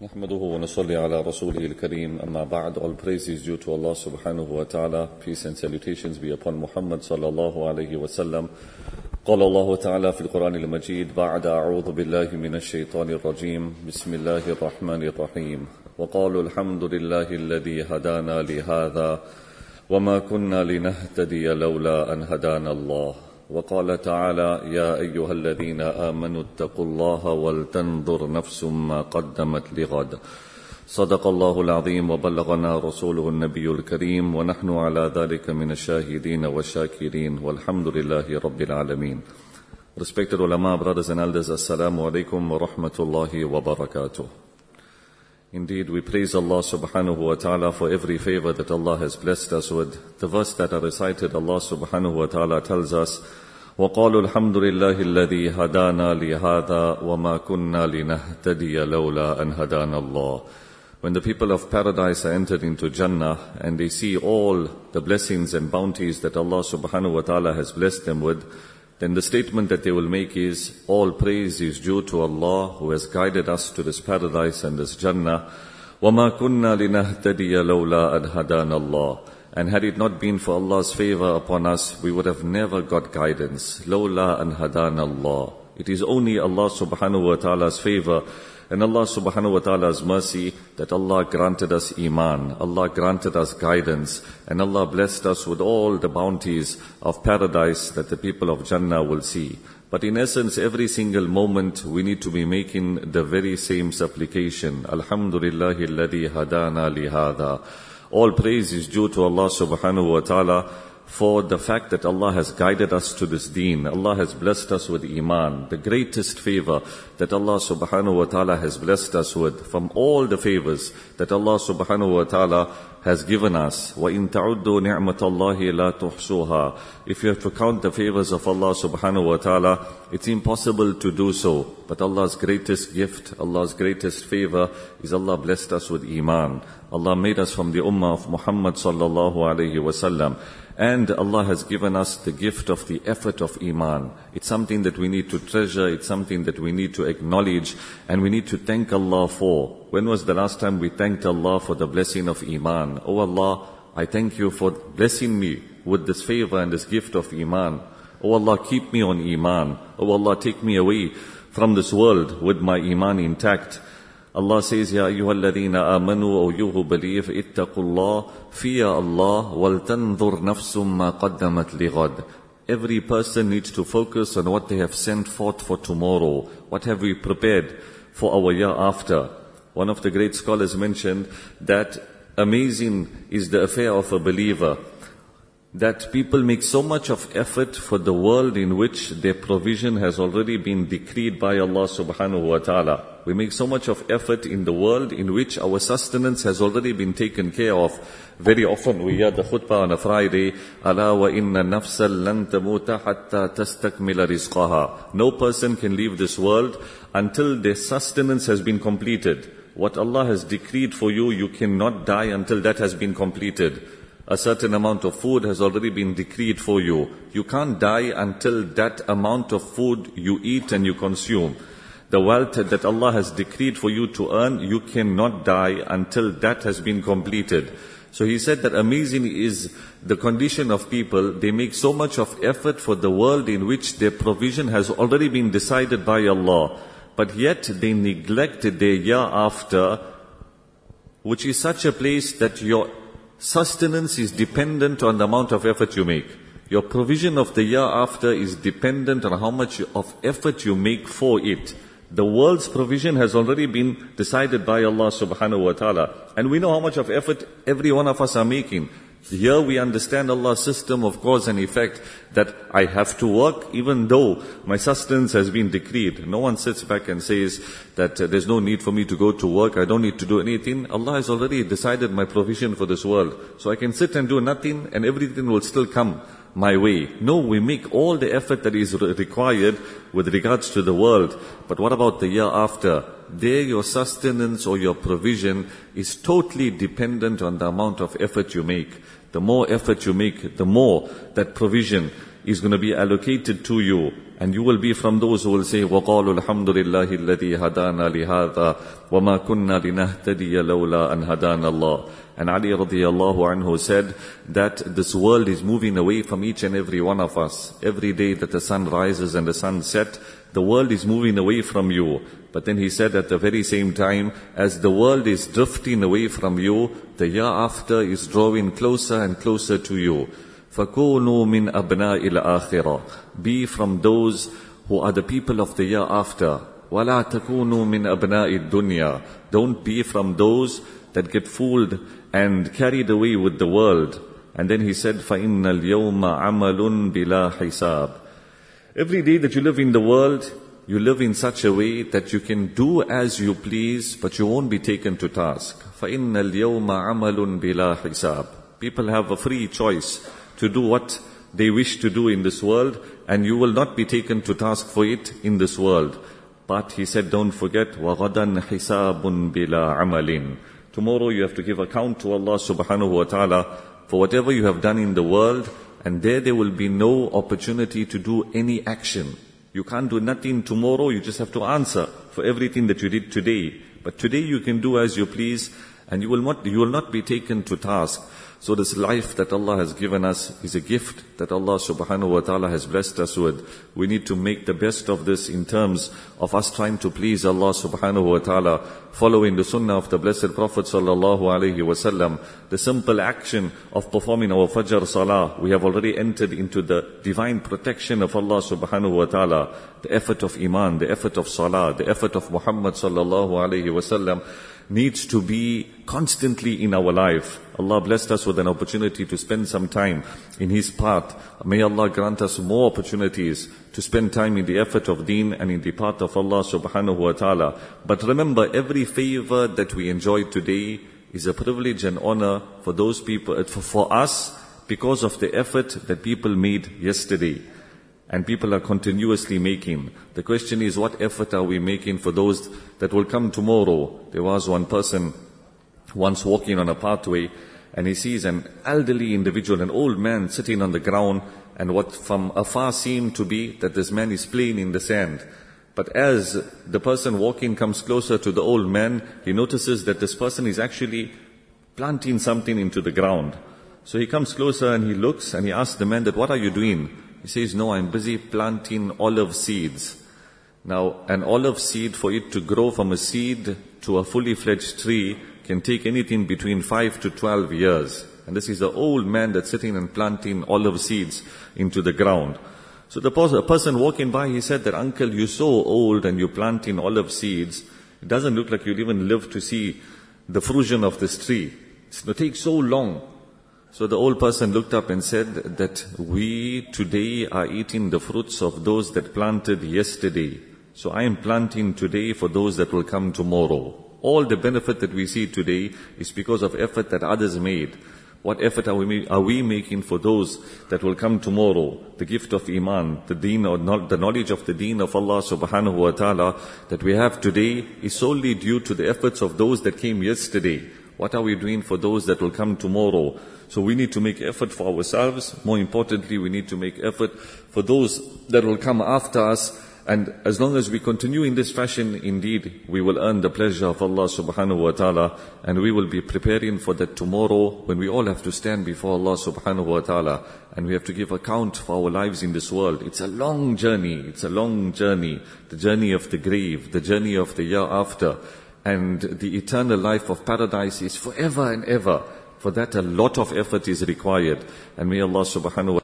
نحمده ونصلي على رسوله الكريم أما بعد. All praise is due to Allah subhanahu wa ta'ala. Peace and salutations be upon Muhammad sallallahu alayhi wa sallam. قال الله تعالى في القرآن المجيد بعد أعوذ بالله من الشيطان الرجيم بسم الله الرحمن الرحيم وقالوا الحمد لله الذي هدانا لهذا وما كنا لنهتدي لولا أن هدانا الله وقال تعالى يا أيها الذين آمنوا اتقوا الله ولتنظر نفس ما قدمت لغد صدق الله العظيم وبلغنا رسوله النبي الكريم ونحن على ذلك من الشاهدين والشاكرين والحمد لله رب العالمين. Respected ulama, brothers and elders, assalamu alaikum wa rahmatullahi wa barakatuh. Indeed, we praise Allah subhanahu wa ta'ala for every favor that Allah has blessed us with. The verse that I recited, Allah subhanahu wa ta'ala tells us, وَقَالُوا الْحَمْدُ لِلَّهِ الَّذِي هَدَانَا لِهَذَا وَمَا كُنَّا لِنَهْتَدِيَ لَوْلَا أَنْ هَدَانَ اللَّهُ. When the people of paradise are entered into Jannah and they see all the blessings and bounties that Allah subhanahu wa ta'ala has blessed them with, then the statement that they will make is, all praise is due to Allah who has guided us to this paradise and this Jannah. وَمَا كُنَّا لِنَهْتَدِيَ لَوْلَا أَنْ هَدَانَ اللَّهُ. And had it not been for Allah's favor upon us, we would have never got guidance. لَوْلَا أَنْ هَدَانَ اللَّهُ. It is only Allah subhanahu wa ta'ala's favor and Allah subhanahu wa ta'ala's mercy that Allah granted us iman, Allah granted us guidance, and Allah blessed us with all the bounties of paradise that the people of Jannah will see. But in essence, every single moment we need to be making the very same supplication. Alhamdulillahi alladhi hadana lihada. All praise is due to Allah subhanahu wa ta'ala for the fact that Allah has guided us to this deen. Allah has blessed us with iman, the greatest favor that Allah subhanahu wa ta'ala has blessed us with from all the favors that Allah subhanahu wa ta'ala has given us. وَإِن تَعُدُّوا نِعْمَةَ اللَّهِ لَا تُحْصُوهَا. If you have to count the favors of Allah subhanahu wa ta'ala, it's impossible to do so. But Allah's greatest gift, Allah's greatest favor is Allah blessed us with iman. Allah made us from the ummah of Muhammad sallallahu alayhi wa sallam. And Allah has given us the gift of the effort of iman. It's something that we need to treasure, it's something that we need to acknowledge, and we need to thank Allah for. When was the last time we thanked Allah for the blessing of iman? Oh Allah, I thank you for blessing me with this favor and this gift of iman. Oh Allah, keep me on iman. Oh Allah, take me away from this world with my iman intact. Allah says, Ya ayyuhalladhina amanu, O you who believe, ittaqullah, fear Allah, waltanzur nafsum ma qaddamat lighad. Every person needs to focus on what they have sent forth for tomorrow. What have we prepared for our year after? One of the great scholars mentioned that amazing is the affair of a believer, that people make so much of effort for the world in which their provision has already been decreed by Allah subhanahu wa ta'ala. We make so much of effort in the world in which our sustenance has already been taken care of. Very often we hear the khutbah on a Friday, أَلَا وَإِنَّ نَفْسًا لَن تَمُوتَ حَتَّى تَسْتَكْمِلَ رِزْقَهَا. No person can leave this world until their sustenance has been completed. What Allah has decreed for you, you cannot die until that has been completed. A certain amount of food has already been decreed for you. You can't die until that amount of food you eat and you consume. The wealth that Allah has decreed for you to earn, you cannot die until that has been completed. So he said that amazing is the condition of people. They make so much of effort for the world in which their provision has already been decided by Allah. But yet they neglect their year after, which is such a place that your sustenance is dependent on the amount of effort you make. Your provision of the year after is dependent on how much of effort you make for it. The world's provision has already been decided by Allah subhanahu wa ta'ala. And we know how much of effort every one of us are making. Here we understand Allah's system of cause and effect, that I have to work even though my sustenance has been decreed. No one sits back and says that there's no need for me to go to work, I don't need to do anything. Allah has already decided my provision for this world. So I can sit and do nothing and everything will still come my way. No, we make all the effort that is required with regards to the world. But what about the year after? There your sustenance or your provision is totally dependent on the amount of effort you make. The more effort you make, the more that provision is going to be allocated to you. And you will be from those who will say, وَقَالُوا الْحَمْدُ لِلَّهِ الَّذِي هَدَانَا لِهَذَا وَمَا كُنَّا لِنَهْتَدِيَ لَوْلَا أَنْ هَدَانَ اللَّهُ. And Ali radiallahu anhu said that this world is moving away from each and every one of us. Every day that the sun rises and the sun sets, the world is moving away from you. But then he said at the very same time, as the world is drifting away from you, the year after is drawing closer and closer to you. فَكُونُوا مِنْ أَبْنَاءِ الْآخِرَةِ. Be from those who are the people of the year after. وَلَا تَكُونُوا مِنْ أَبْنَاءِ الدُّنْيَا. Don't be from those that get fooled and carried away with the world. And then he said, فَإِنَّ الْيَوْمَ عَمَلٌ بِلَا حِسَابٍ. Every day that you live in the world, you live in such a way that you can do as you please, but you won't be taken to task. فَإِنَّ الْيَوْمَ عَمَلٌ بِلَا حِسَابٍ. People have a free choice to do what they wish to do in this world, and you will not be taken to task for it in this world. But he said, don't forget, وَغَدًا حِسَابٌ بِلَا عَمَلٍ. Tomorrow you have to give account to Allah subhanahu wa ta'ala for whatever you have done in the world, and there will be no opportunity to do any action. You can't do nothing tomorrow, you just have to answer for everything that you did today. But today you can do as you please, and you will not be taken to task. So this life that Allah has given us is a gift that Allah subhanahu wa ta'ala has blessed us with. We need to make the best of this in terms of us trying to please Allah subhanahu wa ta'ala, following the sunnah of the Blessed Prophet sallallahu alaihi wasallam. The simple action of performing our Fajr Salah, we have already entered into the divine protection of Allah subhanahu wa ta'ala. The effort of Iman, the effort of Salah, the effort of Muhammad sallallahu alaihi wasallam needs to be constantly in our life. Allah blessed us with an opportunity to spend some time in His path. May Allah grant us more opportunities to spend time in the effort of deen and in the path of Allah subhanahu wa ta'ala. But remember, every favor that we enjoy today is a privilege and honor for those people, for us, because of the effort that people made yesterday. And people are continuously making. The question is, what effort are we making for those that will come tomorrow? There was one person once walking on a pathway, and he sees an elderly individual, an old man sitting on the ground, and what from afar seemed to be that this man is playing in the sand. But as the person walking comes closer to the old man, he notices that this person is actually planting something into the ground. So he comes closer and he looks and he asks the man that, what are you doing? He says, no, I'm busy planting olive seeds. Now, an olive seed, for it to grow from a seed to a fully fledged tree, can take anything between 5 to 12 years. And this is the old man that's sitting and planting olive seeds into the ground. So the person walking by, he said that, uncle, you're so old and you're planting olive seeds. It doesn't look like you'll even live to see the fruition of this tree. It's going to take so long. So the old person looked up and said that we today are eating the fruits of those that planted yesterday. So I am planting today for those that will come tomorrow. All the benefit that we see today is because of effort that others made. What effort are we making for those that will come tomorrow? The gift of Iman, the deen, or the knowledge of the deen of Allah subhanahu wa ta'ala that we have today is solely due to the efforts of those that came yesterday. What are we doing for those that will come tomorrow? So we need to make effort for ourselves. More importantly, we need to make effort for those that will come after us. And as long as we continue in this fashion, indeed, we will earn the pleasure of Allah subhanahu wa ta'ala, and we will be preparing for that tomorrow when we all have to stand before Allah subhanahu wa ta'ala, and we have to give account for our lives in this world. It's a long journey. It's a long journey. The journey of the grave, the journey of the year after, and the eternal life of paradise is forever and ever. For that, a lot of effort is required. And may Allah subhanahu wa